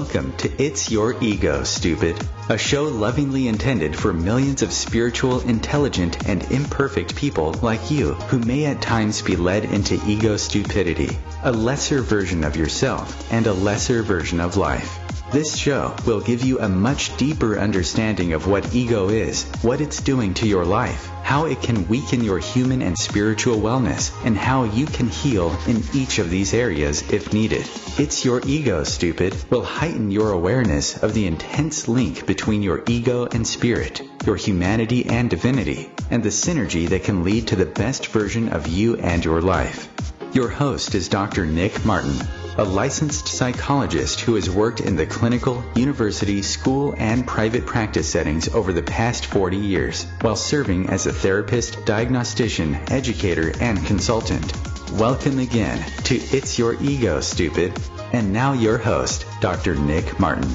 Welcome to It's Your Ego, Stupid, a show lovingly intended for millions of spiritual, intelligent, and imperfect people like you who may at times be led into ego stupidity, a lesser version of yourself and a lesser version of life. This show will give you a much deeper understanding of what ego is, what it's doing to your life, how it can weaken your human and spiritual wellness, and how you can heal in each of these areas if needed. It's Your Ego, Stupid will heighten your awareness of the intense link between your ego and spirit, your humanity and divinity, and the synergy that can lead to the best version of you and your life. Your host is Dr. Nick Martin, a licensed psychologist who has worked in the clinical, university, school, and private practice settings over the past 40 years, while serving as a therapist, diagnostician, educator, and consultant. Welcome again to It's Your Ego, Stupid. And now your host, Dr. Nick Martin.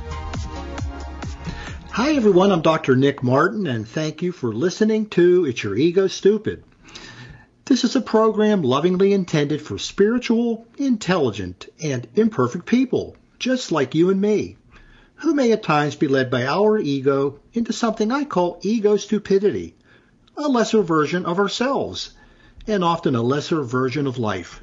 Hi everyone, I'm Dr. Nick Martin, and thank you for listening to It's Your Ego, Stupid. This is a program lovingly intended for spiritual, intelligent, and imperfect people, just like you and me, who may at times be led by our ego into something I call ego stupidity, a lesser version of ourselves, and often a lesser version of life.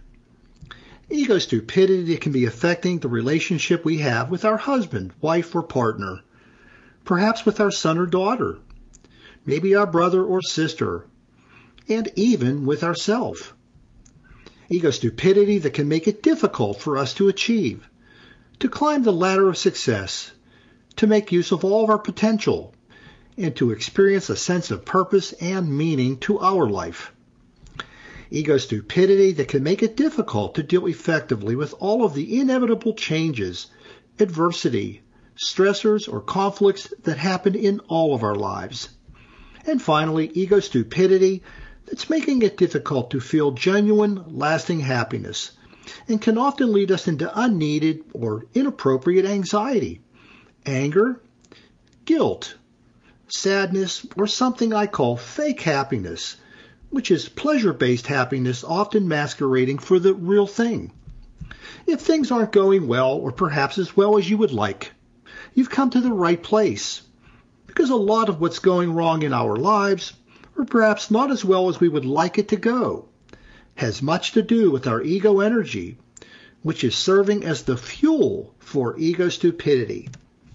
Ego stupidity can be affecting the relationship we have with our husband, wife, or partner, perhaps with our son or daughter, maybe our brother or sister, and even with ourselves. Ego stupidity that can make it difficult for us to achieve, to climb the ladder of success, to make use of all of our potential, and to experience a sense of purpose and meaning to our life. Ego stupidity that can make it difficult to deal effectively with all of the inevitable changes, adversity, stressors, or conflicts that happen in all of our lives. And finally, ego stupidity that's making it difficult to feel genuine, lasting happiness and can often lead us into unneeded or inappropriate anxiety, anger, guilt, sadness, or something I call fake happiness, which is pleasure-based happiness often masquerading for the real thing. If things aren't going well, or perhaps as well as you would like, you've come to the right place, because a lot of what's going wrong in our lives, or perhaps not as well as we would like it to go, has much to do with our ego energy, which is serving as the fuel for ego stupidity.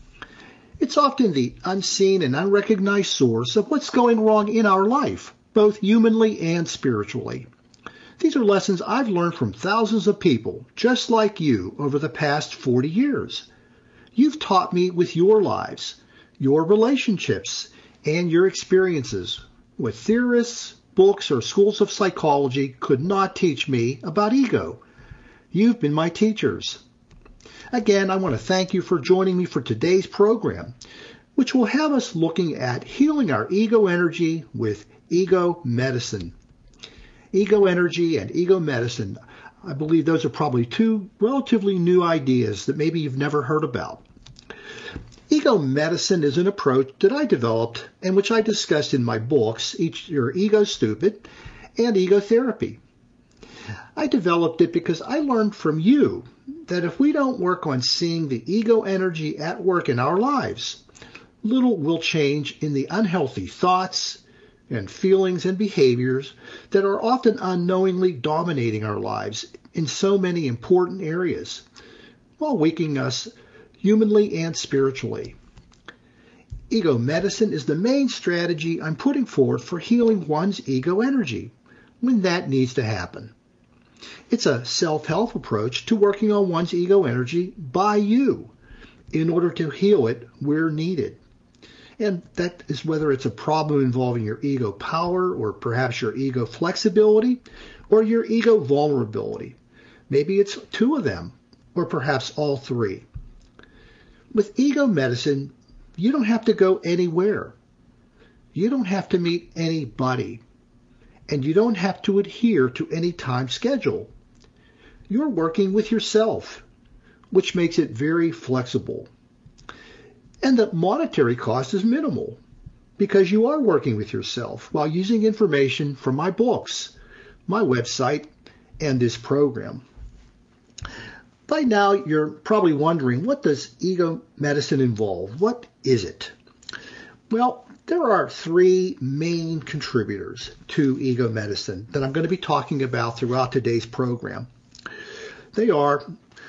It's often the unseen and unrecognized source of what's going wrong in our life, both humanly and spiritually. These are lessons I've learned from thousands of people, just like you, over the past 40 years. You've taught me with your lives, your relationships, and your experiences. What theorists, books, or schools of psychology could not teach me about ego. You've been my teachers. Again, I want to thank you for joining me for today's program, which will have us looking at healing our ego energy with ego medicine. Ego energy and ego medicine, I believe those are probably two relatively new ideas that maybe you've never heard about. Ego medicine is an approach that I developed and which I discussed in my books, It's Your Ego, Stupid, and Ego Therapy. I developed it because I learned from you that if we don't work on seeing the ego energy at work in our lives, little will change in the unhealthy thoughts and feelings and behaviors that are often unknowingly dominating our lives in so many important areas, while weakening us humanly and spiritually. Ego medicine is the main strategy I'm putting forth for healing one's ego energy when that needs to happen. It's a self-help approach to working on one's ego energy by you in order to heal it where needed. And that is whether it's a problem involving your ego power or perhaps your ego flexibility or your ego vulnerability. Maybe it's two of them or perhaps all three. With ego medicine, you don't have to go anywhere. You don't have to meet anybody. And you don't have to adhere to any time schedule. You're working with yourself, which makes it very flexible. And the monetary cost is minimal because you are working with yourself while using information from my books, my website, and this program. By now, you're probably wondering, what does ego medicine involve? What is it? Well, there are three main contributors to ego medicine that I'm going to be talking about throughout today's program. They are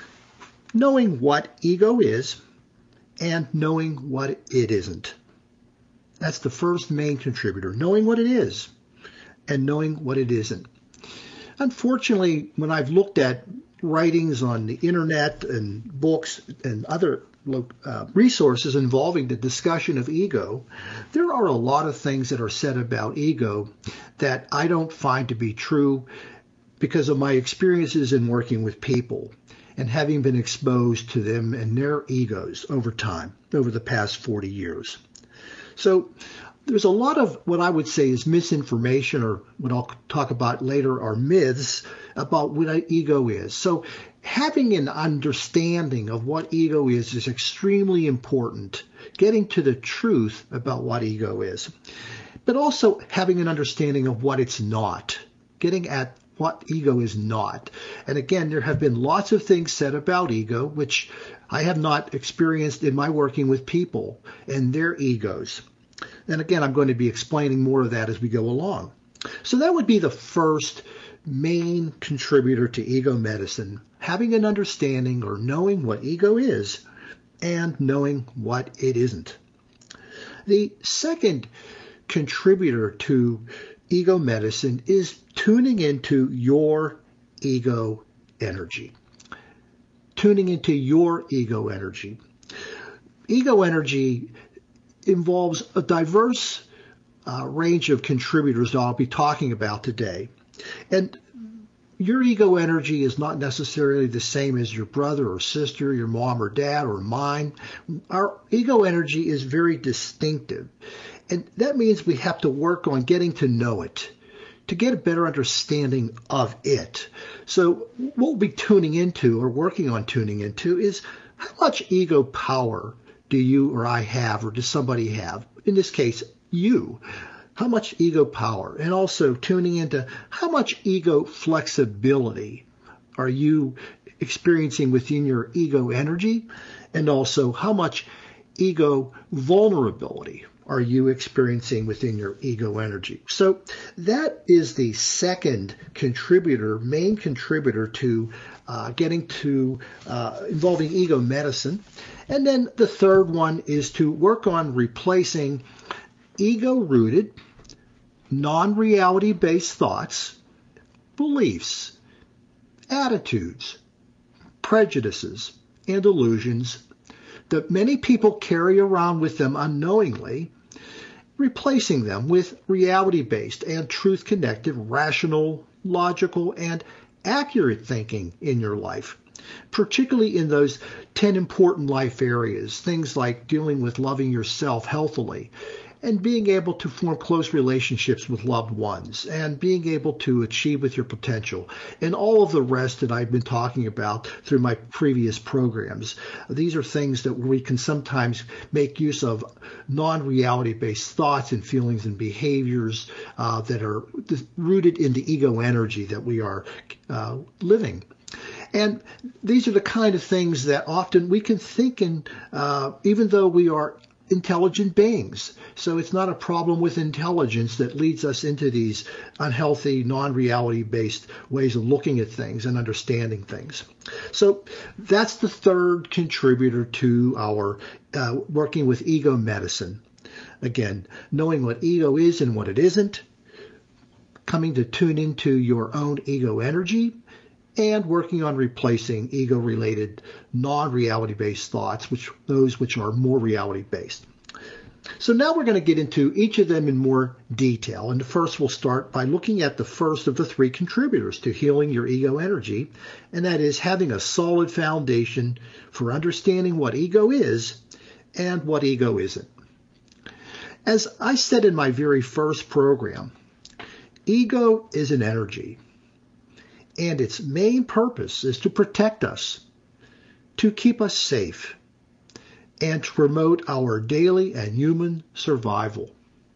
knowing what ego is and knowing what it isn't. That's the first main contributor, knowing what it is and knowing what it isn't. Unfortunately, when I've looked at writings on the internet and books and other resources involving the discussion of ego, there are a lot of things that are said about ego that I don't find to be true because of my experiences in working with people and having been exposed to them and their egos over time, over the past 40 years. So there's a lot of what I would say is misinformation, or what I'll talk about later are myths about what ego is. So having an understanding of what ego is extremely important, getting to the truth about what ego is, but also having an understanding of what it's not, getting at what ego is not. And again, there have been lots of things said about ego, which I have not experienced in my working with people and their egos. And again, I'm going to be explaining more of that as we go along. So that would be the first main contributor to ego medicine, having an understanding or knowing what ego is and knowing what it isn't. The second contributor to ego medicine is tuning into your ego energy. Tuning into your ego energy. Ego energy involves a diverse range of contributors that I'll be talking about today. And your ego energy is not necessarily the same as your brother or sister, your mom or dad, or mine. Our ego energy is very distinctive. And that means we have to work on getting to know it, to get a better understanding of it. So what we'll be tuning into, or working on tuning into, is how much ego power do you or I have, or does somebody have? In this case, you. How much ego power? And also tuning into how much ego flexibility are you experiencing within your ego energy? And also how much ego vulnerability are you experiencing within your ego energy? So that is the second contributor, main contributor to getting to involving ego medicine. And then the third one is to work on replacing ego-rooted, non-reality-based thoughts, beliefs, attitudes, prejudices, and illusions that many people carry around with them unknowingly, replacing them with reality-based and truth-connected, rational, logical, and accurate thinking in your life, particularly in those 10 important life areas, things like dealing with loving yourself healthily, and being able to form close relationships with loved ones, and being able to achieve with your potential, and all of the rest that I've been talking about through my previous programs. These are things that we can sometimes make use of non-reality based thoughts and feelings and behaviors that are rooted in the ego energy that we are living. And these are the kind of things that often we can think in, even though we are intelligent beings. So it's not a problem with intelligence that leads us into these unhealthy, non-reality based ways of looking at things and understanding things. So that's the third contributor to our working with ego medicine. Again, knowing what ego is and what it isn't, coming to tune into your own ego energy, and working on replacing ego-related, non-reality-based thoughts, those which are more reality-based. So now we're going to get into each of them in more detail. And first we'll start by looking at the first of the three contributors to healing your ego energy, and that is having a solid foundation for understanding what ego is and what ego isn't. As I said in my very first program, ego is an energy. And its main purpose is to protect us, to keep us safe, and to promote our daily and human survival.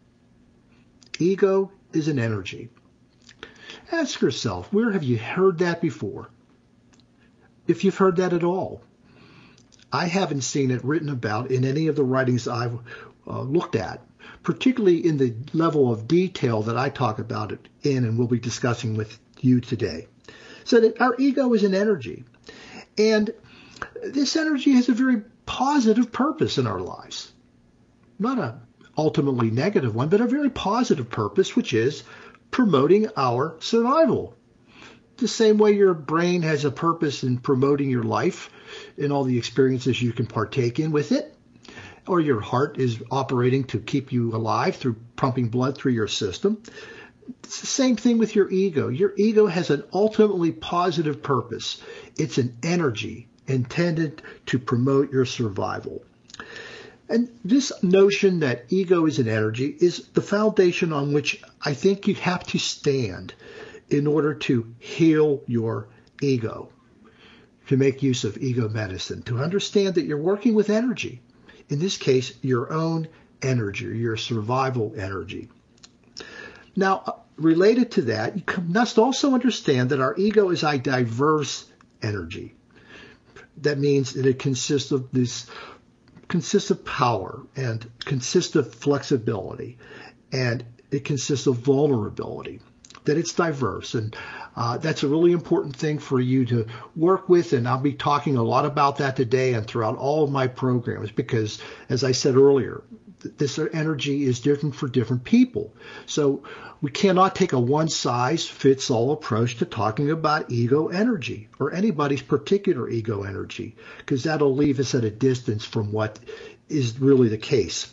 Ego is an energy. Ask yourself, where have you heard that before? if you've heard that at all. I haven't seen it written about in any of the writings I've looked at, particularly in the level of detail that I talk about it in and will be discussing with you today. So that our ego is an energy. And this energy has a very positive purpose in our lives. Not an ultimately negative one, but a very positive purpose, which is promoting our survival. The same way your brain has a purpose in promoting your life and all the experiences you can partake in with it, or your heart is operating to keep you alive through pumping blood through your system. It's the same thing with your ego. Your ego has an ultimately positive purpose. It's an energy intended to promote your survival. And this notion that ego is an energy is the foundation on which I think you have to stand in order to heal your ego, to make use of ego medicine, to understand that you're working with energy. In this case, your own energy, your survival energy. Now, related to that, you must also understand that our ego is a diverse energy. That means that it consists of power and consists of flexibility, and it consists of vulnerability, that it's diverse. And that's a really important thing for you to work with, and I'll be talking a lot about that today and throughout all of my programs because, as I said earlier, this energy is different for different people. So we cannot take a one-size-fits-all approach to talking about ego energy or anybody's particular ego energy, because that'll leave us at a distance from what is really the case.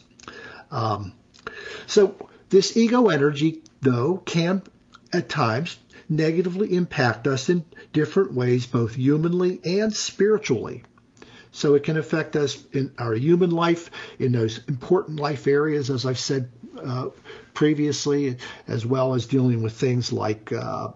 So this ego energy, though, can at times negatively impact us in different ways, both humanly and spiritually. So it can affect us in our human life, in those important life areas, as I've said previously, as well as dealing with things like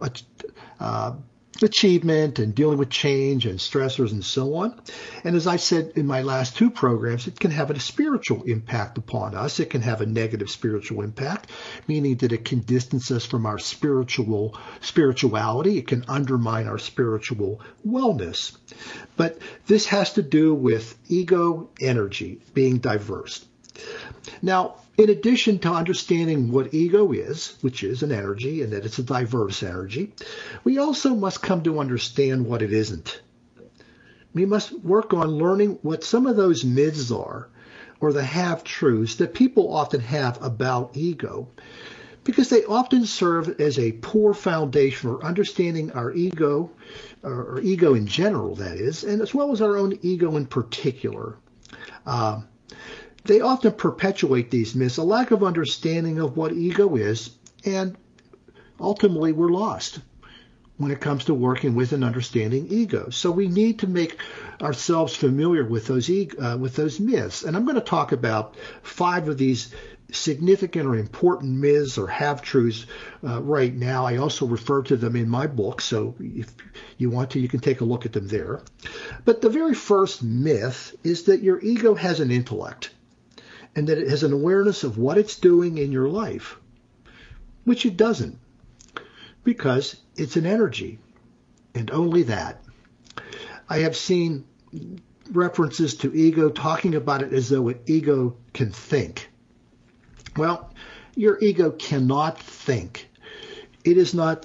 achievement and dealing with change and stressors and so on. And as I said in my last two programs, it can have a spiritual impact upon us. It can have a negative spiritual impact, meaning that it can distance us from our spirituality. It can undermine our spiritual wellness. But this has to do with ego energy being diverse. Now, in addition to understanding what ego is, which is an energy and that it's a diverse energy, we also must come to understand what it isn't. We must work on learning what some of those myths are, or the half-truths that people often have about ego, because they often serve as a poor foundation for understanding our ego, or ego in general, that is, and as well as our own ego in particular. They often perpetuate these myths, a lack of understanding of what ego is, and ultimately we're lost when it comes to working with and understanding ego. So we need to make ourselves familiar with those myths. And I'm going to talk about 5 of these significant or important myths or half-truths right now. I also refer to them in my book, so if you want to, you can take a look at them there. But the very first myth is that your ego has an intellect, and that it has an awareness of what it's doing in your life, which it doesn't, because it's an energy, and only that. I have seen references to ego talking about it as though an ego can think. Well, your ego cannot think. It is not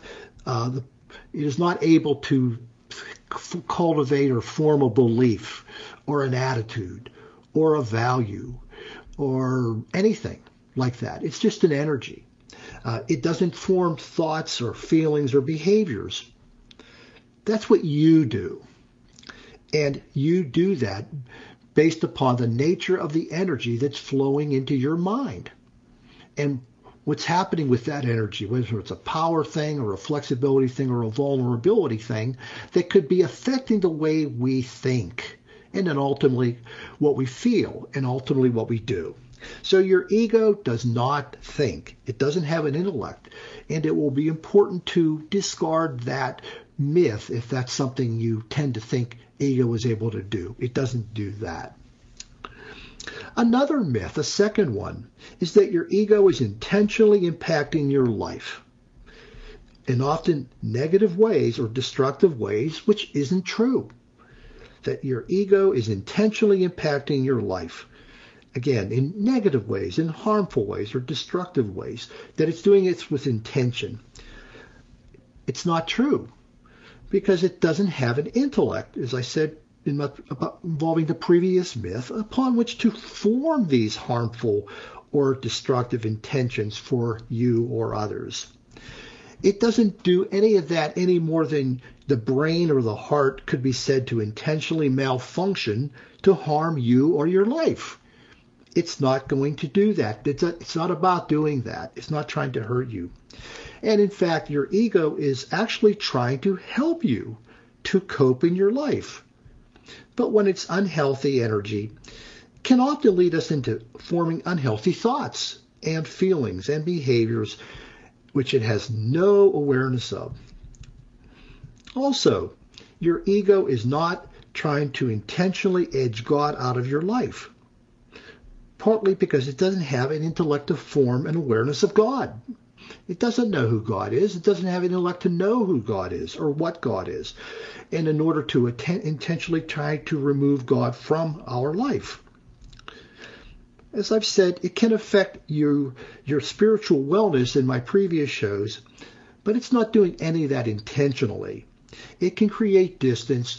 able to cultivate or form a belief or an attitude or a value or anything like that. It's just an energy. It doesn't form thoughts or feelings or behaviors. That's what you do. And you do that based upon the nature of the energy that's flowing into your mind. And what's happening with that energy, whether it's a power thing or a flexibility thing or a vulnerability thing, that could be affecting the way we think, and then ultimately what we feel, and ultimately what we do. So your ego does not think. It doesn't have an intellect. And it will be important to discard that myth if that's something you tend to think ego is able to do. It doesn't do that. Another myth, a second one, is that your ego is intentionally impacting your life in often negative ways or destructive ways, which isn't true. that your ego is intentionally impacting your life. Again, in negative ways, in harmful ways, or destructive ways, that it's doing it with intention. It's not true, because it doesn't have an intellect, as I said, involving the previous myth, upon which to form these harmful or destructive intentions for you or others. It doesn't do any of that any more than the brain or the heart could be said to intentionally malfunction to harm you or your life. It's not going to do that. It's not about doing that. It's not trying to hurt you. And in fact, your ego is actually trying to help you to cope in your life. But when it's unhealthy energy, it can often lead us into forming unhealthy thoughts and feelings and behaviors which it has no awareness of. Also, your ego is not trying to intentionally edge God out of your life, partly because it doesn't have an intellect to form an awareness of God. It doesn't know who God is. It doesn't have an intellect to know who God is or what God is, and in order to intentionally try to remove God from our life. As I've said, it can affect your spiritual wellness in my previous shows, but it's not doing any of that intentionally. It can create distance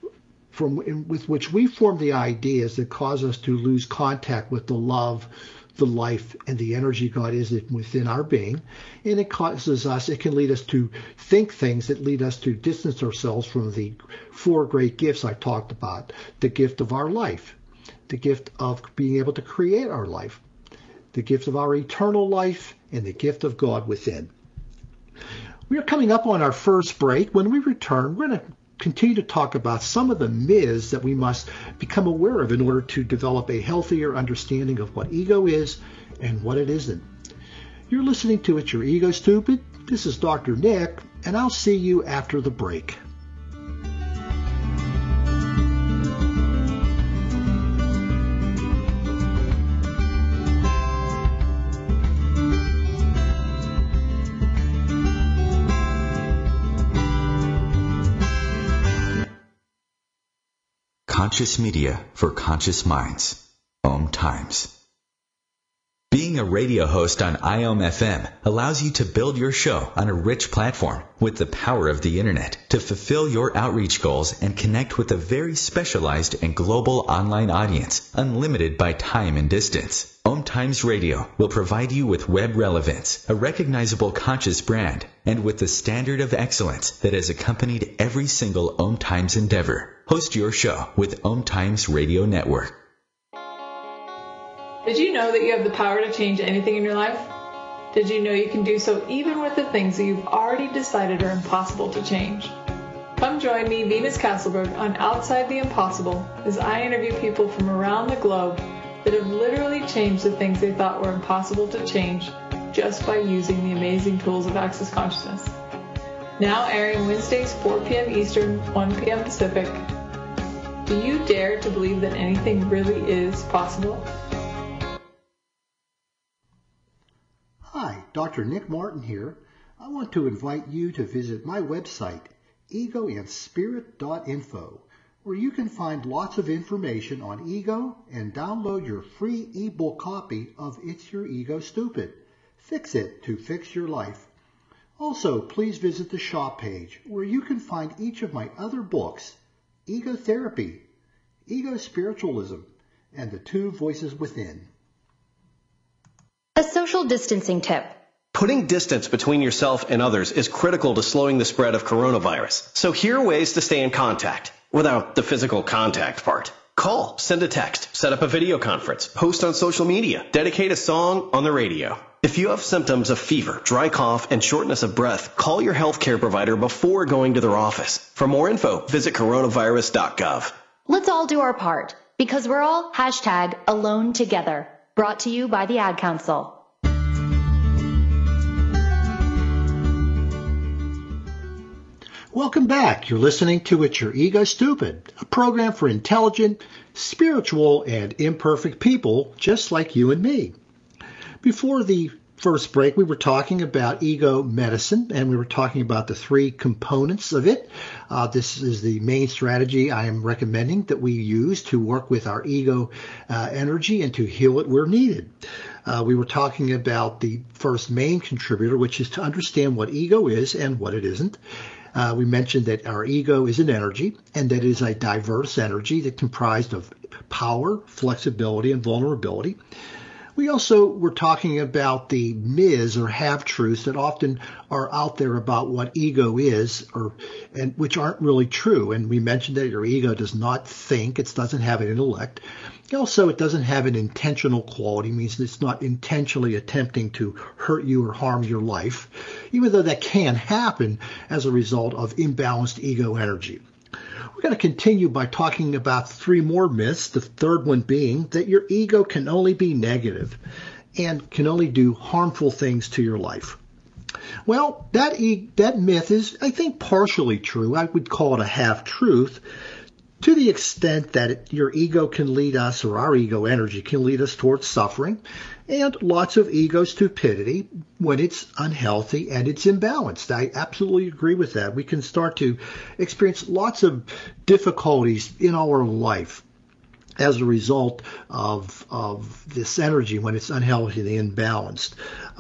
with which we form the ideas that cause us to lose contact with the love, the life, and the energy God is within our being. And it can lead us to think things that lead us to distance ourselves from the four great gifts I talked about. The gift of our life, the gift of being able to create our life, the gift of our eternal life, and the gift of God within. We are coming up on our first break. When we return, we're going to continue to talk about some of the myths that we must become aware of in order to develop a healthier understanding of what ego is and what it isn't. You're listening to It's Your Ego Stupid. This is Dr. Nick, and I'll see you after the break. Conscious media for conscious minds. Om Times. Being a radio host on IOM FM allows you to build your show on a rich platform with the power of the internet to fulfill your outreach goals and connect with a very specialized and global online audience, unlimited by time and distance. Om Times Radio will provide you with web relevance, a recognizable conscious brand, and with the standard of excellence that has accompanied every single Om Times endeavor. Host your show with Om Times Radio Network. Did you know that you have the power to change anything in your life? Did you know you can do so even with the things that you've already decided are impossible to change? Come join me, Venus Castleberg, on Outside the Impossible as I interview people from around the globe that have literally changed the things they thought were impossible to change just by using the amazing tools of Access Consciousness. Now airing Wednesdays 4 p.m. Eastern, 1 p.m. Pacific. Do you dare to believe that anything really is possible? Hi, Dr. Nick Martin here. I want to invite you to visit my website, egoandspirit.info, where you can find lots of information on ego and download your free ebook copy of It's Your Ego Stupid. Fix it to fix your life. Also, please visit the shop page where you can find each of my other books, Ego Therapy, Ego Spiritualism, and The Two Voices Within. A social distancing tip. Putting distance between yourself and others is critical to slowing the spread of coronavirus. So here are ways to stay in contact without the physical contact part. Call, send a text, set up a video conference, post on social media, dedicate a song on the radio. If you have symptoms of fever, dry cough, and shortness of breath, call your healthcare provider before going to their office. For more info, visit coronavirus.gov. Let's all do our part, because we're all #AloneTogether. Brought to you by the Ad Council. Welcome back. You're listening to It's Your Ego Stupid, a program for intelligent, spiritual, and imperfect people just like you and me. Before the first break, we were talking about ego medicine, and we were talking about the three components of it. This is the main strategy I am recommending that we use to work with our ego energy and to heal it where needed. We were talking about the first main contributor, which is to understand what ego is and what it isn't. We mentioned that our ego is an energy, and that it is a diverse energy that comprised of power, flexibility, and vulnerability. We also were talking about the myths or half-truths that often are out there about what ego is, and which aren't really true. And we mentioned that your ego does not think, it doesn't have an intellect. Also, it doesn't have an intentional quality, means it's not intentionally attempting to hurt you or harm your life, even though that can happen as a result of imbalanced ego energy. We're going to continue by talking about three more myths, the third one being that your ego can only be negative and can only do harmful things to your life. Well, that myth is, I think, partially true. I would call it a half-truth, to the extent that your ego can lead us, or our ego energy can lead us towards suffering and lots of ego stupidity when it's unhealthy and it's imbalanced. I absolutely agree with that. We can start to experience lots of difficulties in our life as a result of this energy when it's unhealthy and imbalanced.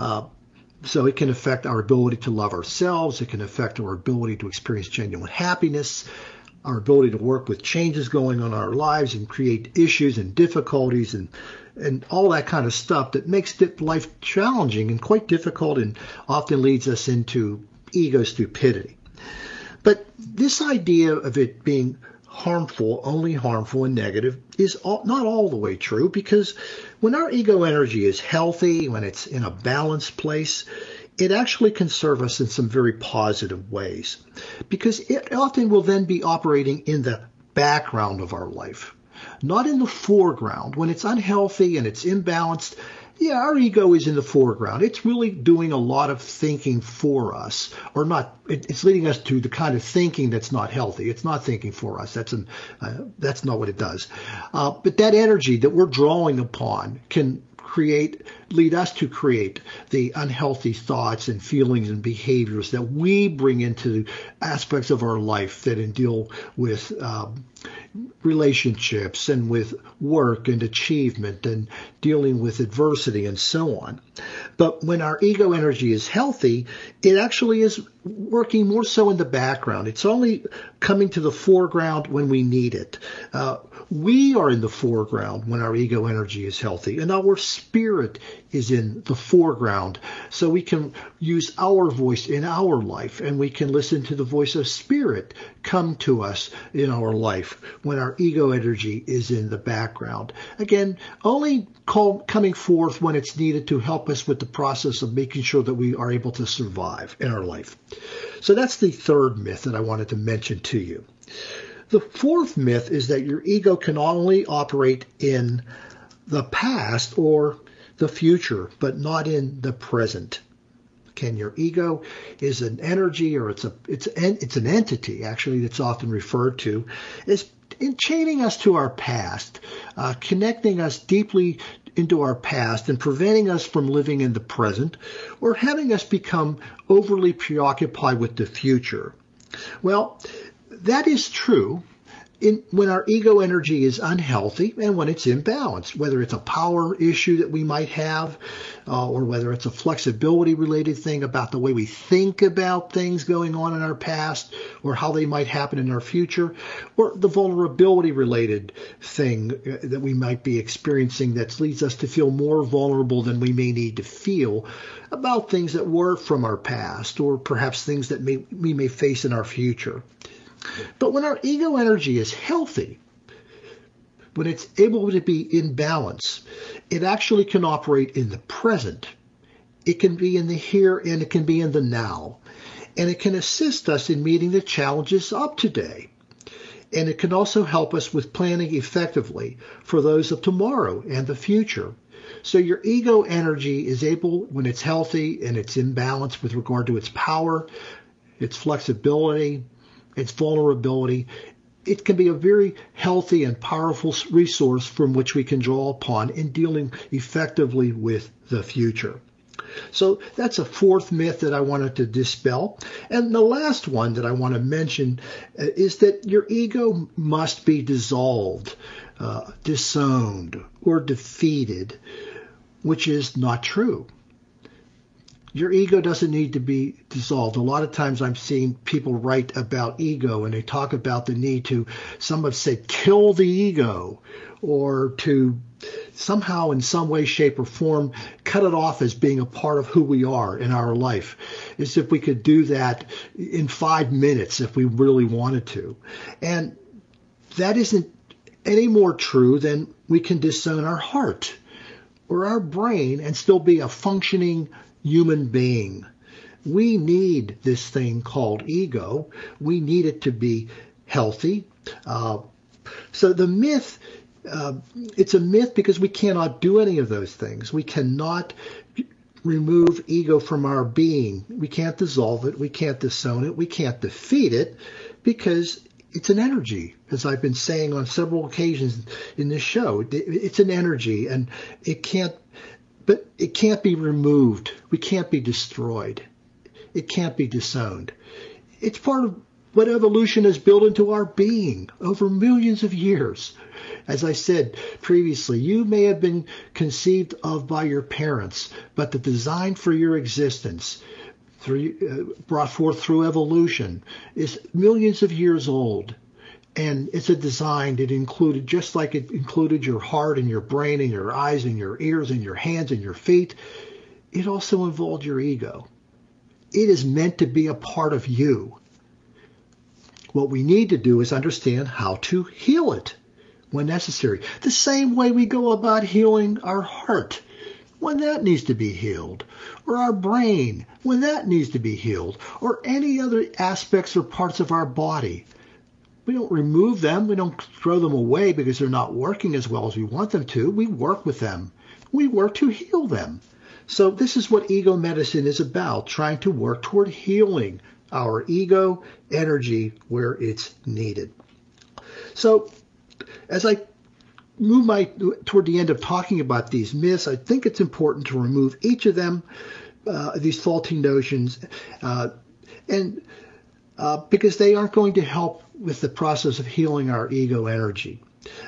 So it can affect our ability to love ourselves. It can affect our ability to experience genuine happiness, our ability to work with changes going on in our lives and create issues and difficulties and all that kind of stuff that makes life challenging and quite difficult and often leads us into ego stupidity. But this idea of it being harmful, only harmful and negative, is not all the way true, because when our ego energy is healthy, when it's in a balanced place, it actually can serve us in some very positive ways, because it often will then be operating in the background of our life, not in the foreground. When it's unhealthy and it's imbalanced, our ego is in the foreground. It's really doing a lot of thinking for us, or not. It's leading us to the kind of thinking that's not healthy. It's not thinking for us. That's not what it does. But that energy that we're drawing upon can lead us to create the unhealthy thoughts and feelings and behaviors that we bring into aspects of our life that deal with relationships and with work and achievement and dealing with adversity and so on. But when our ego energy is healthy, it actually is working more so in the background. It's only coming to the foreground when we need it. We are in the foreground when our ego energy is healthy, and our spirit is in the foreground. So we can use our voice in our life, and we can listen to the voice of spirit come to us in our life when our ego energy is in the background. Again, only coming forth when it's needed to help us with the process of making sure that we are able to survive in our life. So that's the third myth that I wanted to mention to you. The fourth myth is that your ego can only operate in the past or the future, but not in the present. Your ego is an energy, or it's an entity actually that's often referred to as chaining us to our past, connecting us deeply into our past and preventing us from living in the present, or having us become overly preoccupied with the future. Well, that is true when our ego energy is unhealthy and when it's imbalanced, whether it's a power issue that we might have, or whether it's a flexibility related thing about the way we think about things going on in our past or how they might happen in our future, or the vulnerability related thing that we might be experiencing that leads us to feel more vulnerable than we may need to feel about things that were from our past, or perhaps things that we may face in our future. But when our ego energy is healthy, when it's able to be in balance, it actually can operate in the present. It can be in the here and it can be in the now. And it can assist us in meeting the challenges of today. And it can also help us with planning effectively for those of tomorrow and the future. So your ego energy is able, when it's healthy and it's in balance with regard to its power, its flexibility, its vulnerability, it can be a very healthy and powerful resource from which we can draw upon in dealing effectively with the future. So that's a fourth myth that I wanted to dispel. And the last one that I want to mention is that your ego must be dissolved, disowned, or defeated, which is not true. Your ego doesn't need to be dissolved. A lot of times I'm seeing people write about ego and they talk about the need to, some have said, kill the ego, or to somehow in some way, shape, or form cut it off as being a part of who we are in our life, as if we could do that in 5 minutes if we really wanted to. And that isn't any more true than we can disown our heart or our brain and still be a functioning human being. We need this thing called ego. We need it to be healthy. So the myth, it's a myth because we cannot do any of those things. We cannot remove ego from our being. We can't dissolve it. We can't disown it. We can't defeat it because it's an energy, as I've been saying on several occasions in this show. It's an energy, and it can't be removed. We can't be destroyed. It can't be disowned. It's part of what evolution has built into our being over millions of years. As I said previously, you may have been conceived of by your parents, but the design for your existence, brought forth through evolution, is millions of years old. And it's a design that included, just like it included your heart and your brain and your eyes and your ears and your hands and your feet, it also involved your ego. It is meant to be a part of you. What we need to do is understand how to heal it when necessary. The same way we go about healing our heart when that needs to be healed, or our brain when that needs to be healed, or any other aspects or parts of our body. We don't remove them. We don't throw them away because they're not working as well as we want them to. We work with them. We work to heal them. So this is what ego medicine is about, trying to work toward healing our ego energy where it's needed. So as I move toward the end of talking about these myths, I think it's important to remove each of them, these faulty notions, and because they aren't going to help with the process of healing our ego energy.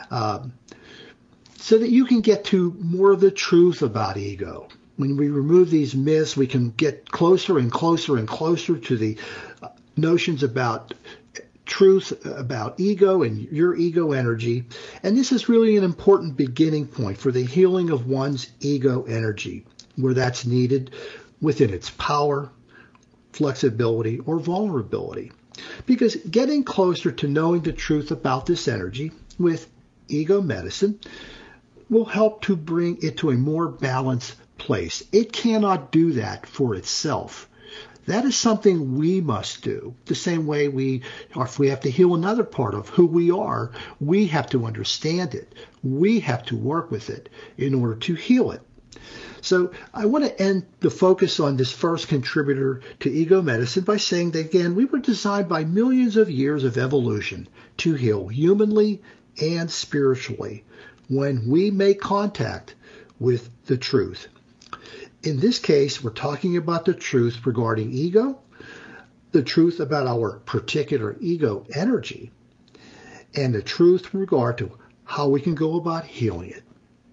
So that you can get to more of the truth about ego. When we remove these myths, we can get closer and closer and closer to the notions about truth, about ego and your ego energy. And this is really an important beginning point for the healing of one's ego energy, where that's needed within its power, flexibility, or vulnerability. Because getting closer to knowing the truth about this energy with ego medicine will help to bring it to a more balanced place. It cannot do that for itself. That is something we must do. The same way if we have to heal another part of who we are, we have to understand it. We have to work with it in order to heal it. So I want to end the focus on this first contributor to ego medicine by saying that, again, we were designed by millions of years of evolution to heal humanly and spiritually when we make contact with the truth. In this case, we're talking about the truth regarding ego, the truth about our particular ego energy, and the truth in regard to how we can go about healing it.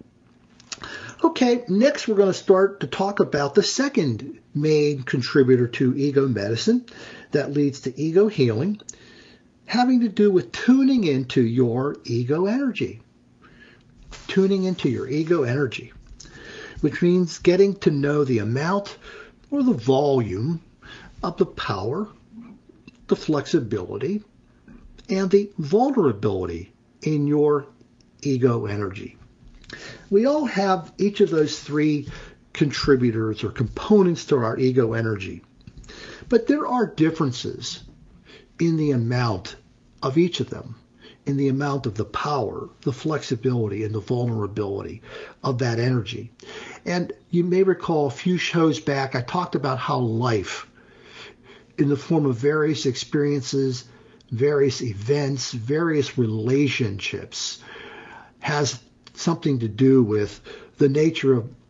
Okay, next we're going to start to talk about the second main contributor to ego medicine that leads to ego healing, having to do with tuning into your ego energy. Tuning into your ego energy, which means getting to know the amount or the volume of the power, the flexibility, and the vulnerability in your ego energy. We all have each of those three contributors or components to our ego energy, but there are differences in the amount of each of them, in the amount of the power, the flexibility, and the vulnerability of that energy. And you may recall a few shows back, I talked about how life, in the form of various experiences, various events, various relationships, has something to do with the nature of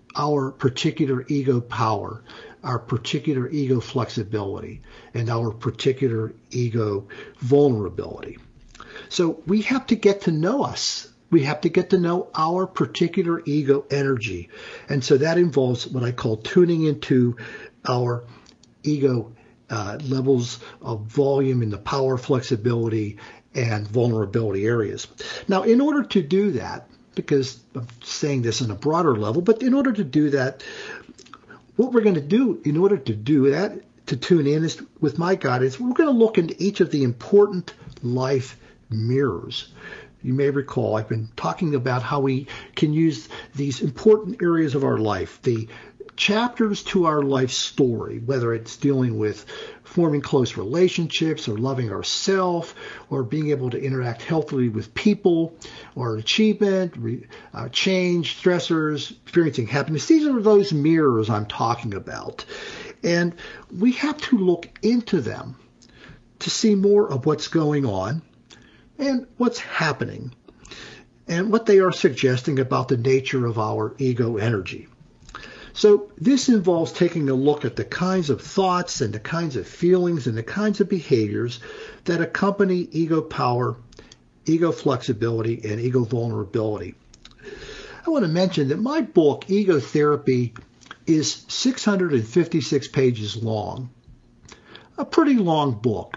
our particular ego power, our particular ego flexibility, and our particular ego vulnerability. So we have to get to know us. We have to get to know our particular ego energy. And so that involves what I call tuning into our ego levels of volume in the power, flexibility, and vulnerability areas. Now, in order to do that, because I'm saying this on a broader level, but in order to do that, what we're going to do in order to do that, to tune in is with my guidance, we're going to look into each of the important life mirrors. You may recall I've been talking about how we can use these important areas of our life, the chapters to our life story, whether it's dealing with forming close relationships or loving ourselves or being able to interact healthily with people or achievement, change, stressors, experiencing happiness. These are those mirrors I'm talking about. And we have to look into them to see more of what's going on and what's happening and what they are suggesting about the nature of our ego energy. So this involves taking a look at the kinds of thoughts and the kinds of feelings and the kinds of behaviors that accompany ego power, ego flexibility, and ego vulnerability. I want to mention that my book, Ego Therapy, is 656 pages long. A pretty long book.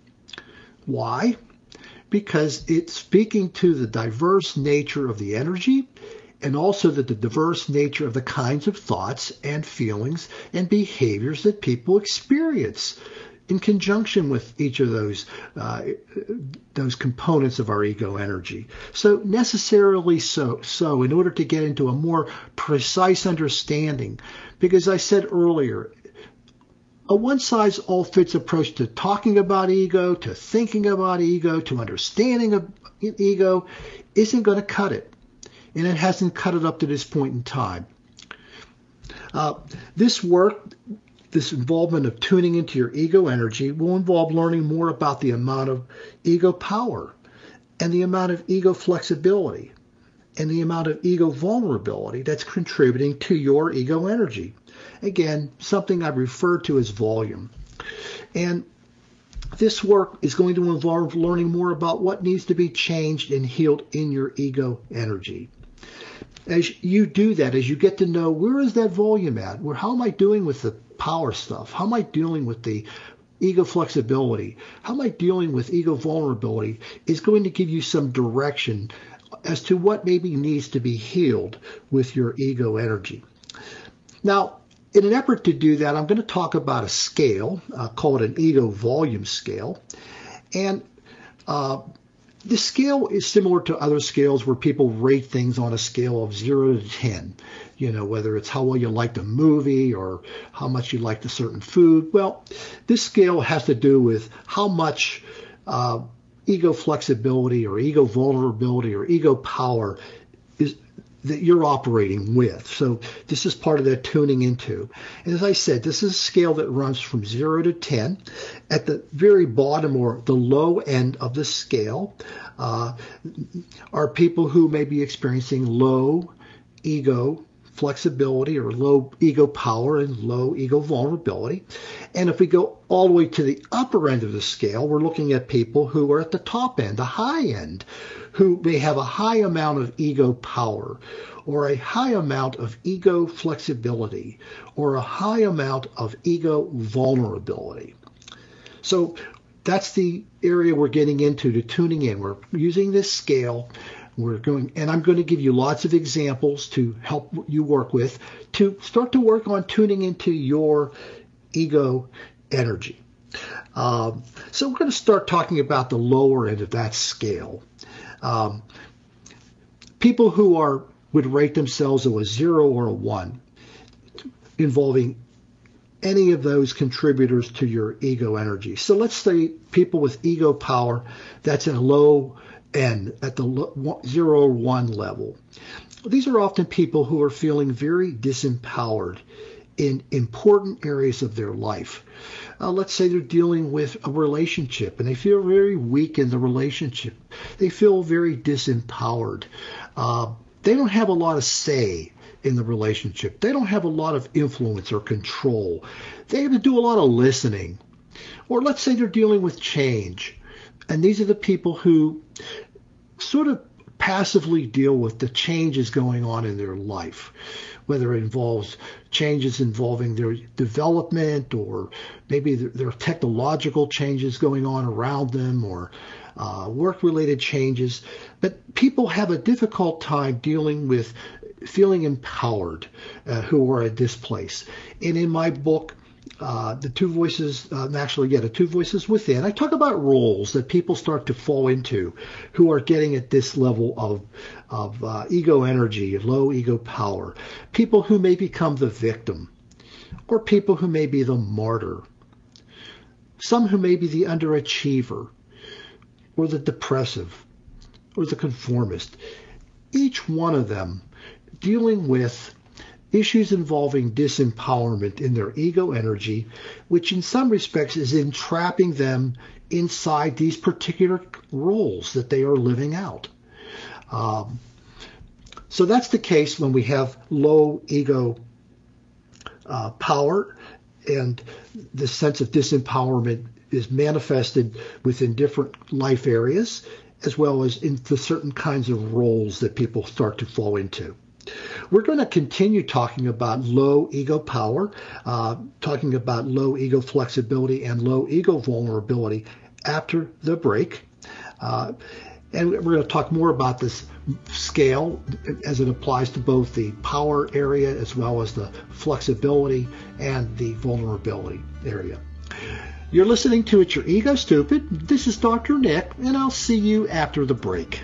Why? Because it's speaking to the diverse nature of the energy and also the diverse nature of the kinds of thoughts and feelings and behaviors that people experience in conjunction with each of those components of our ego energy. So necessarily so in order to get into a more precise understanding, because I said earlier, a one-size-all-fits approach to talking about ego, to thinking about ego, to understanding of ego isn't going to cut it. And it hasn't cut it up to this point in time. This work, this involvement of tuning into your ego energy, will involve learning more about the amount of ego power and the amount of ego flexibility and the amount of ego vulnerability that's contributing to your ego energy. Again, something I refer to as volume. And this work is going to involve learning more about what needs to be changed and healed in your ego energy. As you do that, as you get to know where is that volume at, how am I doing with the power stuff? How am I dealing with the ego flexibility? How am I dealing with ego vulnerability? Is going to give you some direction as to what maybe needs to be healed with your ego energy. Now, in an effort to do that, I'm going to talk about a scale, call it an ego volume scale. And this scale is similar to other scales where people rate things on a scale of 0 to 10. You know, whether it's how well you liked a movie or how much you liked a certain food. Well, this scale has to do with how much ego flexibility or ego vulnerability or ego power is that you're operating with. So this is part of that tuning into. And as I said, this is a scale that runs from 0 to 10. At the very bottom or the low end of the scale are people who may be experiencing low ego flexibility or low ego power and low ego vulnerability. And if we go all the way to the upper end of the scale, we're looking at people who are at the top end, the high end, who may have a high amount of ego power or a high amount of ego flexibility or a high amount of ego vulnerability. So that's the area we're getting into to tuning in. We're using this scale. And I'm going to give you lots of examples to help you work with to start to work on tuning into your ego energy. So we're going to start talking about the lower end of that scale. People who would rate themselves as a 0 or a 1, involving any of those contributors to your ego energy. So let's say people with ego power, that's in a low end, at the 0 or 1 level. These are often people who are feeling very disempowered in important areas of their life. Let's say they're dealing with a relationship and they feel very weak in the relationship. They feel very disempowered. they don't have a lot of say in the relationship. They don't have a lot of influence or control. They have to do a lot of listening. Or let's say they're dealing with change. And these are the people who sort of passively deal with the changes going on in their life, whether it involves changes involving their development, or maybe there are technological changes going on around them, or work-related changes. But people have a difficult time dealing with feeling empowered who are at this place. And in my book, The Two Voices Within, I talk about roles that people start to fall into who are getting at this level of ego energy, low ego power. People who may become the victim, or people who may be the martyr. Some who may be the underachiever, or the depressive, or the conformist. Each one of them dealing with issues involving disempowerment in their ego energy, which in some respects is entrapping them inside these particular roles that they are living out. So that's the case when we have low ego power, and the sense of disempowerment is manifested within different life areas, as well as in the certain kinds of roles that people start to fall into. We're going to continue talking about low ego power, talking about low ego flexibility and low ego vulnerability after the break. And we're going to talk more about this scale as it applies to both the power area as well as the flexibility and the vulnerability area. You're listening to It's Your Ego Stupid. This is Dr. Nick, and I'll see you after the break.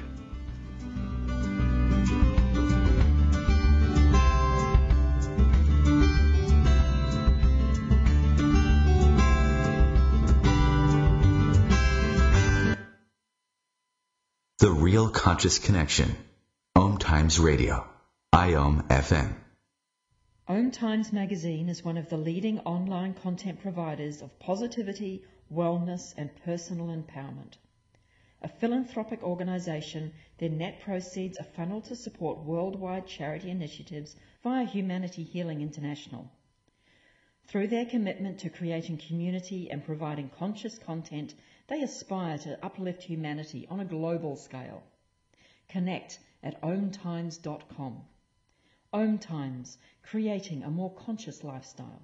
The Real Conscious Connection. Om Times Radio. IOM FM. Om Times Magazine is one of the leading online content providers of positivity, wellness, and personal empowerment. A philanthropic organization, their net proceeds are funneled to support worldwide charity initiatives via Humanity Healing International. Through their commitment to creating community and providing conscious content, they aspire to uplift humanity on a global scale. Connect at omtimes.com. Om Times, creating a more conscious lifestyle.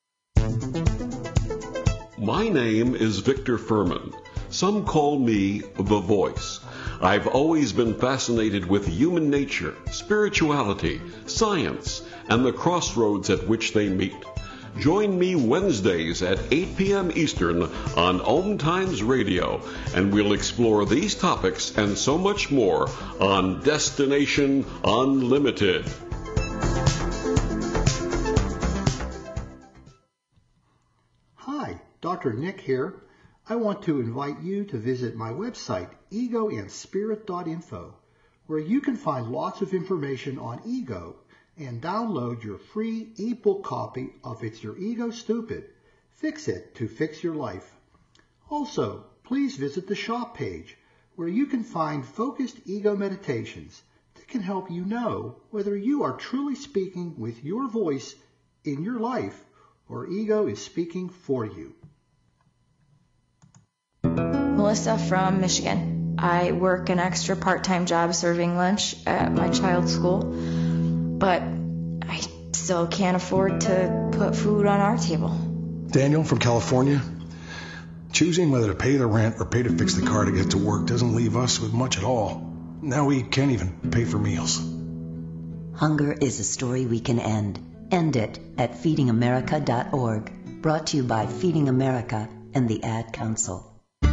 My name is Victor Furman. Some call me The Voice. I've always been fascinated with human nature, spirituality, science, and the crossroads at which they meet. Join me Wednesdays at 8 p.m. Eastern on Om Times Radio, and we'll explore these topics and so much more on Destination Unlimited. Hi, Dr. Nick here. I want to invite you to visit my website, egoandspirit.info, where you can find lots of information on ego and download your free ebook copy of It's Your Ego Stupid. Fix it to fix your life. Also, please visit the shop page, where you can find focused ego meditations that can help you know whether you are truly speaking with your voice in your life or ego is speaking for you. Melissa from Michigan. I work an extra part-time job serving lunch at my child's school, but I still can't afford to put food on our table. Daniel from California. Choosing whether to pay the rent or pay to fix the car to get to work doesn't leave us with much at all. Now we can't even pay for meals. Hunger is a story we can end. End it at feedingamerica.org. Brought to you by Feeding America and the Ad Council.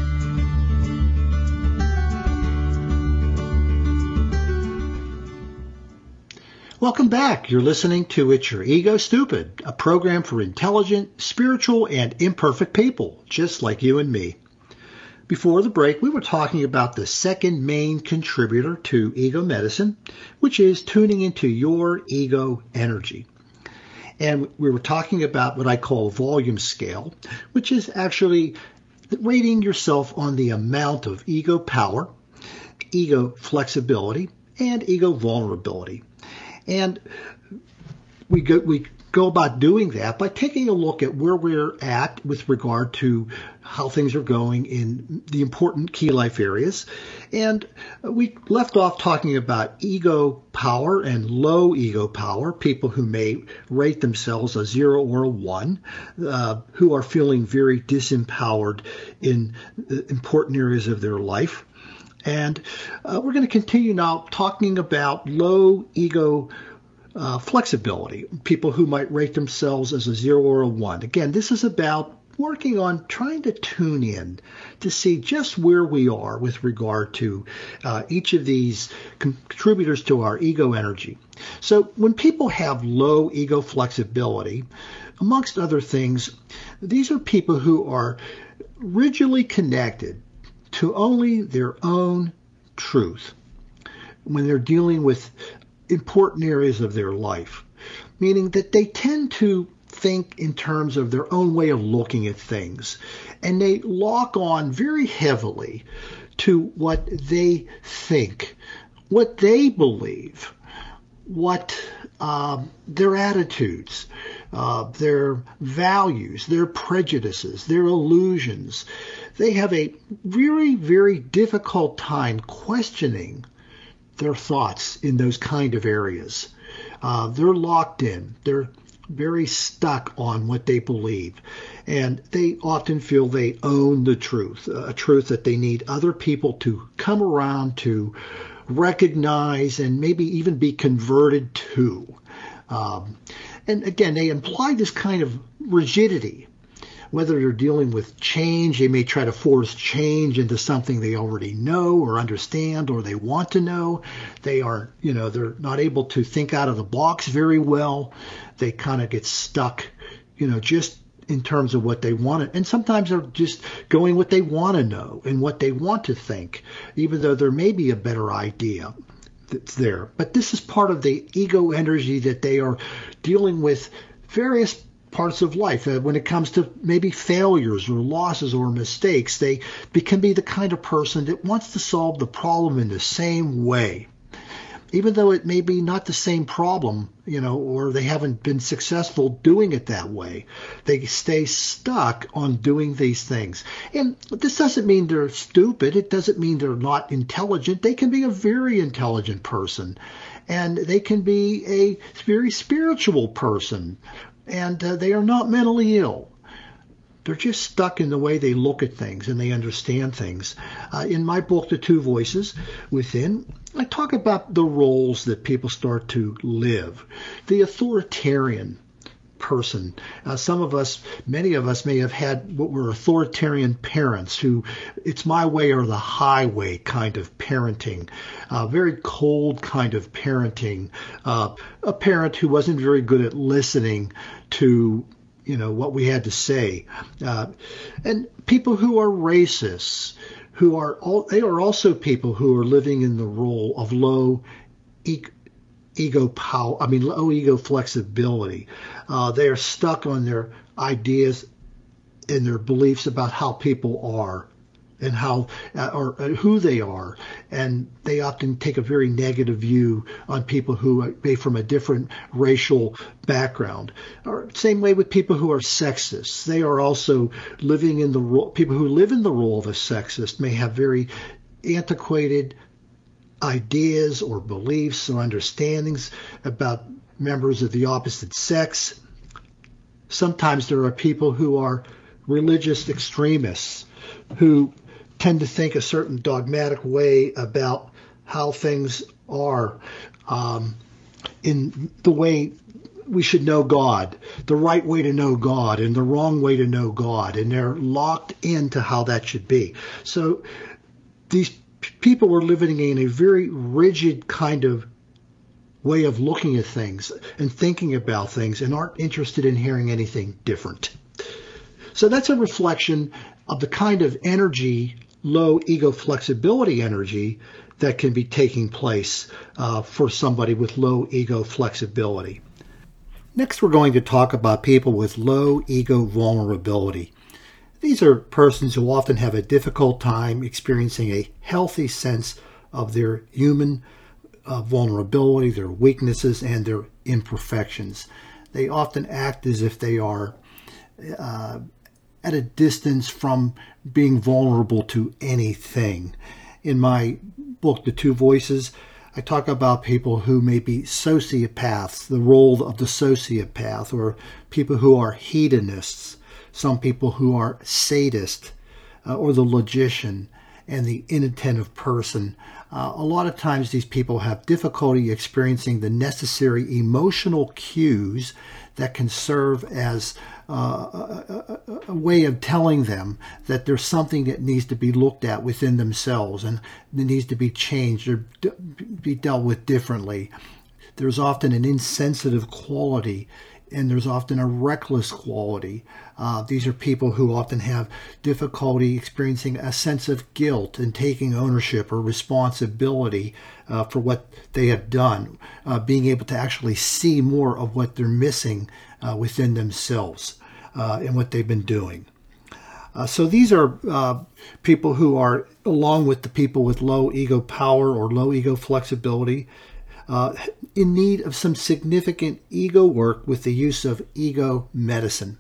Welcome back. You're listening to It's Your Ego Stupid, a program for intelligent, spiritual, and imperfect people, just like you and me. Before the break, we were talking about the second main contributor to ego medicine, which is tuning into your ego energy. And we were talking about what I call a volume scale, which is actually rating yourself on the amount of ego power, ego flexibility, and ego vulnerability. And we go about doing that by taking a look at where we're at with regard to how things are going in the important key life areas. And we left off talking about ego power and low ego power, people who may rate themselves a 0 or a 1, who are feeling very disempowered in important areas of their life. And we're going to continue now talking about low ego flexibility, people who might rate themselves as a 0 or a 1. Again, this is about working on trying to tune in to see just where we are with regard to each of these contributors to our ego energy. So when people have low ego flexibility, amongst other things, these are people who are rigidly connected to only their own truth when they're dealing with important areas of their life, meaning that they tend to think in terms of their own way of looking at things, and they lock on very heavily to what they think, what they believe, what their attitudes, their values, their prejudices, their illusions. They have a very, very difficult time questioning their thoughts in those kind of areas. They're locked in. They're very stuck on what they believe. And they often feel they own the truth, a truth that they need other people to come around to recognize and maybe even be converted to. And again, they imply this kind of rigidity. Whether they're dealing with change, they may try to force change into something they already know or understand or they want to know. They are, they're not able to think out of the box very well. They kind of get stuck, just in terms of what they want. And sometimes they're just going what they want to know and what they want to think, even though there may be a better idea that's there. But this is part of the ego energy that they are dealing with various parts of life. When it comes to maybe failures or losses or mistakes, they can be the kind of person that wants to solve the problem in the same way, even though it may be not the same problem, or they haven't been successful doing it that way. They stay stuck on doing these things. And this doesn't mean they're stupid. It doesn't mean they're not intelligent. They can be a very intelligent person, and they can be a very spiritual person. And they are not mentally ill. They're just stuck in the way they look at things and they understand things. In my book, The Two Voices Within, I talk about the roles that people start to live. The authoritarian person. Many of us may have had what were authoritarian parents who, it's my way or the highway kind of parenting, very cold kind of parenting, a parent who wasn't very good at listening to what we had to say, and people who are racists, they are also people who are living in the role of low ego flexibility. They are stuck on their ideas and their beliefs about how people are and how or who they are, and they often take a very negative view on people who may from a different racial background. Or same way with people who are sexists. They are also living in the role. People who live in the role of a sexist may have very antiquated ideas or beliefs or understandings about members of the opposite sex. Sometimes there are people who are religious extremists who tend to think a certain dogmatic way about how things are, in the way we should know God, the right way to know God and the wrong way to know God, and they're locked into how that should be. So these people are living in a very rigid kind of way of looking at things and thinking about things and aren't interested in hearing anything different. So that's a reflection of the kind of energy, low ego flexibility energy, that can be taking place for somebody with low ego flexibility. Next, we're going to talk about people with low ego vulnerability. These are persons who often have a difficult time experiencing a healthy sense of their human vulnerability, their weaknesses, and their imperfections. They often act as if they are at a distance from being vulnerable to anything. In my book, The Two Voices, I talk about people who may be sociopaths, the role of the sociopath, or people who are hedonists, some people who are sadists, or the logician and the inattentive person. A lot of times these people have difficulty experiencing the necessary emotional cues that can serve as a way of telling them that there's something that needs to be looked at within themselves and that needs to be changed or be dealt with differently. There's often an insensitive quality, and there's often a reckless quality. These are people who often have difficulty experiencing a sense of guilt and taking ownership or responsibility for what they have done, being able to actually see more of what they're missing within themselves and what they've been doing. So these are people who are, along with the people with low ego power or low ego flexibility, in need of some significant ego work with the use of ego medicine.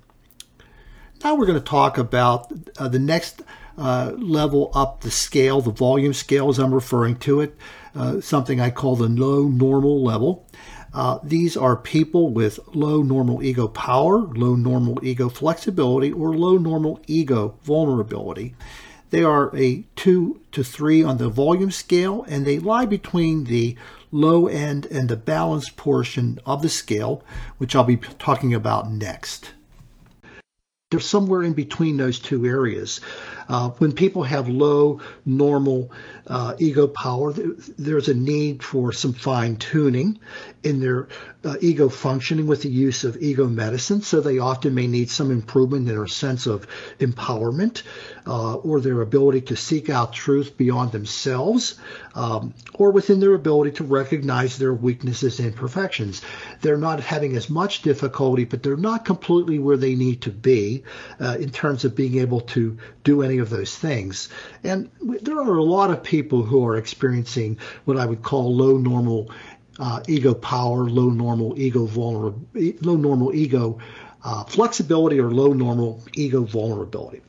Now we're going to talk about the next level up the scale, the volume scale as I'm referring to it, something I call the low normal level. These are people with low normal ego power, low normal ego flexibility, or low normal ego vulnerability. They are a 2 to 3 on the volume scale, and they lie between the low end and the balanced portion of the scale, which I'll be talking about next. They're somewhere in between those two areas. When people have low normal ego power, there's a need for some fine tuning in their ego functioning with the use of ego medicine. So they often may need some improvement in their sense of empowerment or their ability to seek out truth beyond themselves or within their ability to recognize their weaknesses and imperfections. They're not having as much difficulty, but they're not completely where they need to be in terms of being able to do any of those things. And there are a lot of people who are experiencing what I would call low normal ego power, low normal ego low normal ego flexibility, or low normal ego vulnerability.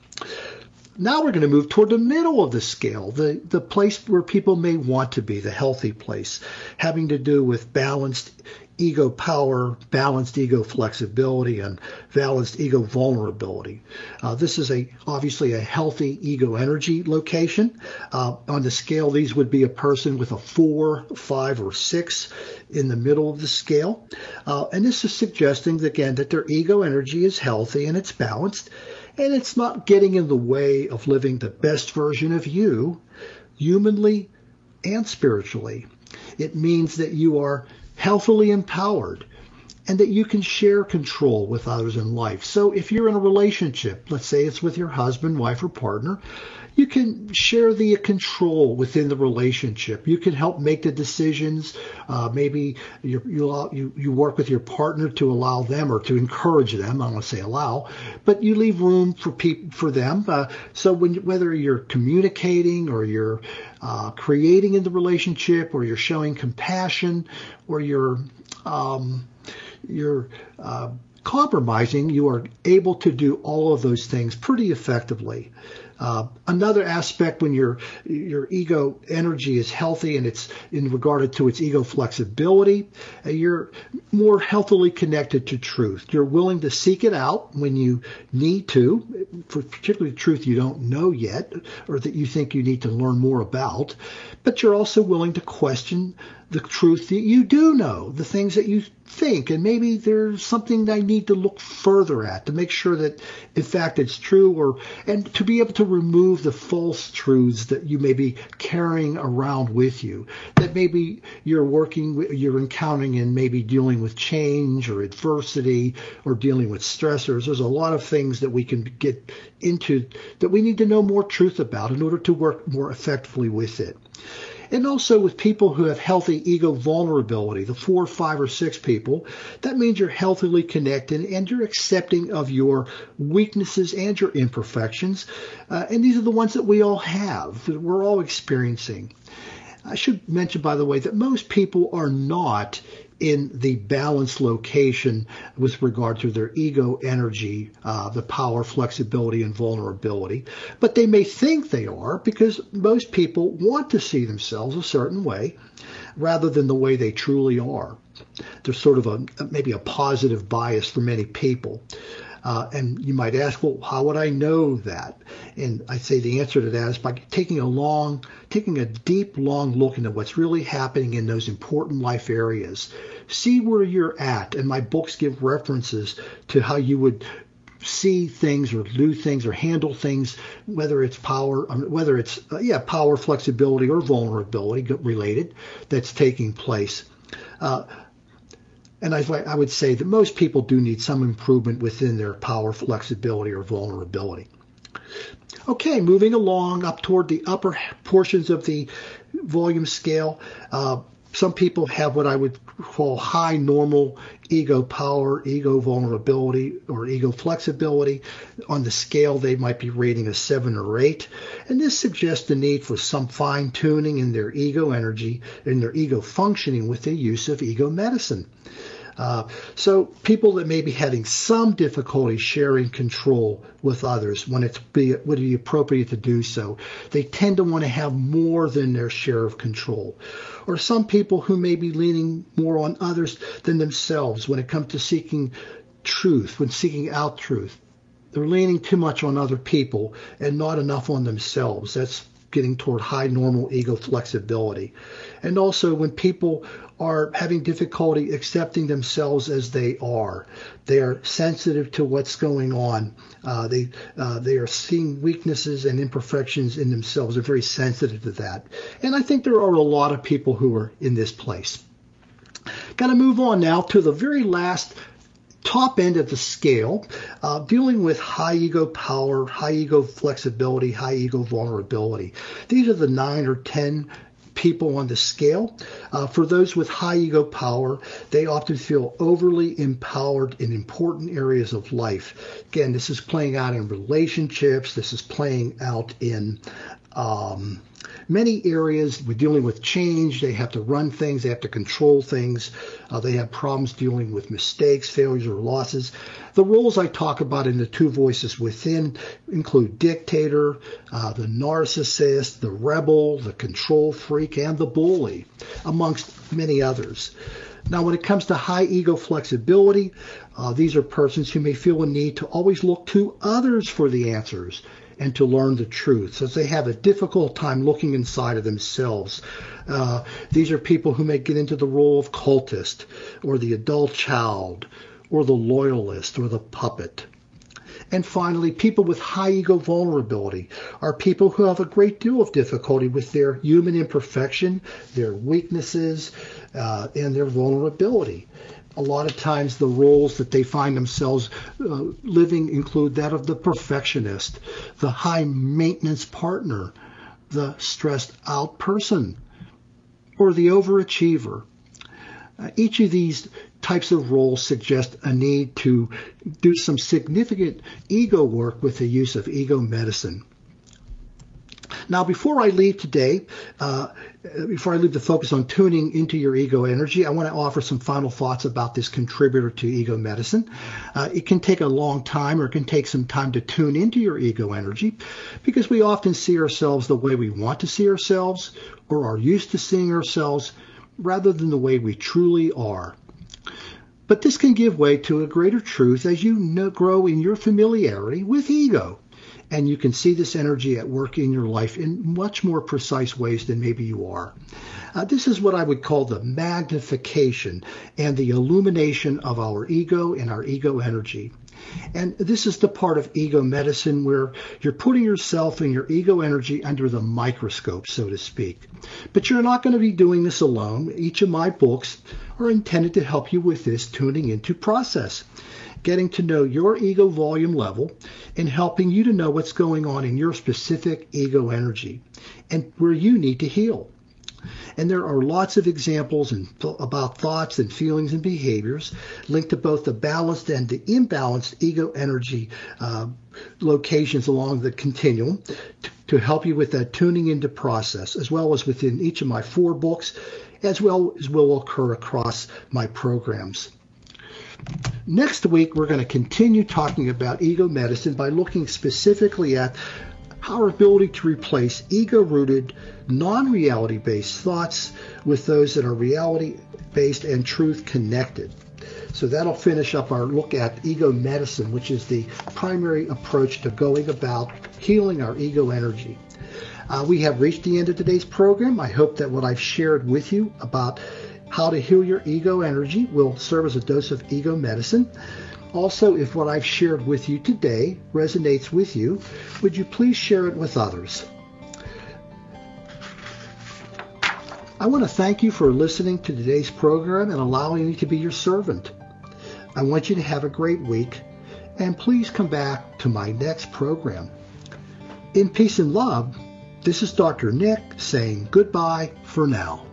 Now we're going to move toward the middle of the scale, the place where people may want to be, the healthy place, having to do with balanced ego power, balanced ego flexibility, and balanced ego vulnerability. This is obviously a healthy ego energy location. On the scale, these would be a person with a 4, 5, or 6 in the middle of the scale. And this is suggesting, again, that their ego energy is healthy and it's balanced, and it's not getting in the way of living the best version of you, humanly and spiritually. It means that you are healthily empowered and that you can share control with others in life. So if you're in a relationship, let's say it's with your husband, wife, or partner, you can share the control within the relationship. You can help make the decisions. Maybe you work with your partner to allow them, or to encourage them. I don't want to say allow, but you leave room for them. So whether you're communicating or you're creating in the relationship, or you're showing compassion, or you're compromising, you are able to do all of those things pretty effectively. Another aspect, when your ego energy is healthy and it's in regard to its ego flexibility, you're more healthily connected to truth. You're willing to seek it out when you need to, for particularly truth you don't know yet or that you think you need to learn more about, but you're also willing to question the truth that you do know, the things that you think, and maybe there's something I need to look further at to make sure that in fact it's true, and to be able to remove the false truths that you may be carrying around with you, that maybe you're encountering and maybe dealing with change or adversity or dealing with stressors. There's a lot of things that we can get into that we need to know more truth about in order to work more effectively with it. And also with people who have healthy ego vulnerability, the 4, 5, or 6 people, that means you're healthily connected and you're accepting of your weaknesses and your imperfections. And these are the ones that we all have, that we're all experiencing. I should mention, by the way, that most people are not in the balanced location with regard to their ego energy, the power, flexibility, and vulnerability. But they may think they are, because most people want to see themselves a certain way rather than the way they truly are. There's sort of maybe a positive bias for many people. And you might ask, well, how would I know that? And I say the answer to that is by taking a deep, long look into what's really happening in those important life areas. See where you're at. And my books give references to how you would see things or do things or handle things, whether it's power, flexibility, or vulnerability related that's taking place. And I would say that most people do need some improvement within their power, flexibility, or vulnerability. Okay, moving along up toward the upper portions of the volume scale. Some people have what I would call high normal ego power, ego vulnerability, or ego flexibility. On the scale, they might be rating a 7 or 8. And this suggests the need for some fine-tuning in their ego energy and their ego functioning with the use of ego medicine. So people that may be having some difficulty sharing control with others when would be appropriate to do so, they tend to want to have more than their share of control. Or some people who may be leaning more on others than themselves when it comes to seeking truth, when seeking out truth. They're leaning too much on other people and not enough on themselves. That's getting toward high normal ego flexibility. And also when people are having difficulty accepting themselves as they are sensitive to what's going on. They are seeing weaknesses and imperfections in themselves. They're very sensitive to that. And I think there are a lot of people who are in this place. Got to move on now to the very last top end of the scale, dealing with high ego power, high ego flexibility, high ego vulnerability. These are the 9 or 10 people on the scale. For those with high ego power, they often feel overly empowered in important areas of life. Again, this is playing out in relationships. This is playing out in many areas. We're dealing with change. They have to run things. They have to control things. They have problems dealing with mistakes, failures, or losses. The roles I talk about in the 2 voices within include dictator, the narcissist, the rebel, the control freak, and the bully, amongst many others. Now, when it comes to high ego flexibility, these are persons who may feel a need to always look to others for the answers and to learn the truth, so they have a difficult time looking inside of themselves. These are people who may get into the role of cultist, or the adult child, or the loyalist, or the puppet. And finally, people with high ego vulnerability are people who have a great deal of difficulty with their human imperfection, their weaknesses, and their vulnerability. A lot of times the roles that they find themselves living include that of the perfectionist, the high maintenance partner, the stressed out person, or the overachiever. Each of these types of roles suggest a need to do some significant ego work with the use of ego medicine. Now, before I leave today, before I leave the focus on tuning into your ego energy, I want to offer some final thoughts about this contributor to ego medicine. It can take a long time, or it can take some time to tune into your ego energy, because we often see ourselves the way we want to see ourselves, or are used to seeing ourselves, rather than the way we truly are. But this can give way to a greater truth as you grow in your familiarity with ego. And you can see this energy at work in your life in much more precise ways than maybe you are. This is what I would call the magnification and the illumination of our ego and our ego energy. And this is the part of ego medicine where you're putting yourself and your ego energy under the microscope, so to speak. But you're not going to be doing this alone. Each of my books are intended to help you with this tuning into process, getting to know your ego volume level and helping you to know what's going on in your specific ego energy and where you need to heal. And there are lots of examples about thoughts and feelings and behaviors linked to both the balanced and the imbalanced ego energy locations along the continuum to help you with that tuning into process, as well as within each of my 4 books, as well as will occur across my programs. Next week, we're going to continue talking about ego medicine by looking specifically at our ability to replace ego-rooted, non-reality-based thoughts with those that are reality-based and truth-connected. So that'll finish up our look at ego medicine, which is the primary approach to going about healing our ego energy. We have reached the end of today's program. I hope that what I've shared with you about how to heal your ego energy will serve as a dose of ego medicine. Also, if what I've shared with you today resonates with you, would you please share it with others? I want to thank you for listening to today's program and allowing me to be your servant. I want you to have a great week, and please come back to my next program. In peace and love, this is Dr. Nick saying goodbye for now.